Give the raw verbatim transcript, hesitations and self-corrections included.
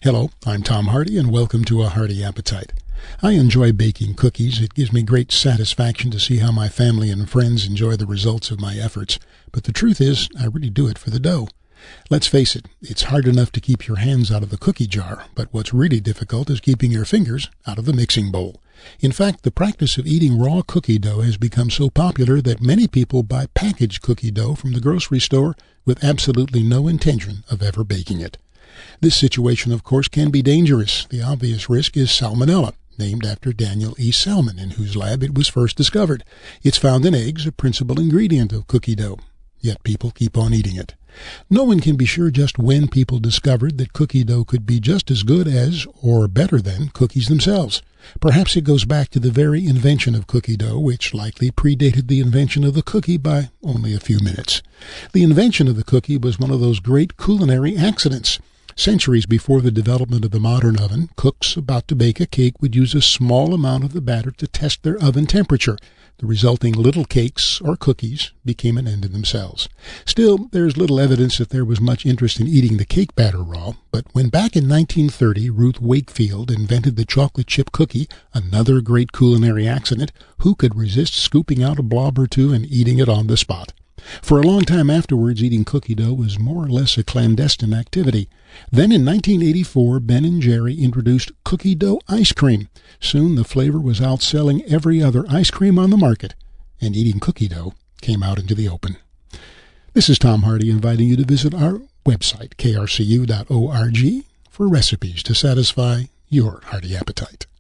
Hello, I'm Tom Hardy, and welcome to A Hearty Appetite. I enjoy baking cookies. It gives me great satisfaction to see how my family and friends enjoy the results of my efforts. But the truth is, I really do it for the dough. Let's face it, it's hard enough to keep your hands out of the cookie jar, but what's really difficult is keeping your fingers out of the mixing bowl. In fact, the practice of eating raw cookie dough has become so popular that many people buy packaged cookie dough from the grocery store with absolutely no intention of ever baking it. This situation, of course, can be dangerous. The obvious risk is salmonella, named after Daniel E. Salmon, in whose lab it was first discovered. It's found in eggs, a principal ingredient of cookie dough. Yet people keep on eating it. No one can be sure just when people discovered that cookie dough could be just as good as, or better than, cookies themselves. Perhaps it goes back to the very invention of cookie dough, which likely predated the invention of the cookie by only a few minutes. The invention of the cookie was one of those great culinary accidents. Centuries before the development of the modern oven, cooks about to bake a cake would use a small amount of the batter to test their oven temperature. The resulting little cakes, or cookies, became an end in themselves. Still, there's little evidence that there was much interest in eating the cake batter raw, but when back in nineteen thirty Ruth Wakefield invented the chocolate chip cookie, another great culinary accident, who could resist scooping out a blob or two and eating it on the spot? For a long time afterwards, eating cookie dough was more or less a clandestine activity. Then in nineteen eighty-four, Ben and Jerry introduced cookie dough ice cream. Soon the flavor was outselling every other ice cream on the market, and eating cookie dough came out into the open. This is Tom Hardy inviting you to visit our website, k r c u dot org, for recipes to satisfy your hearty appetite.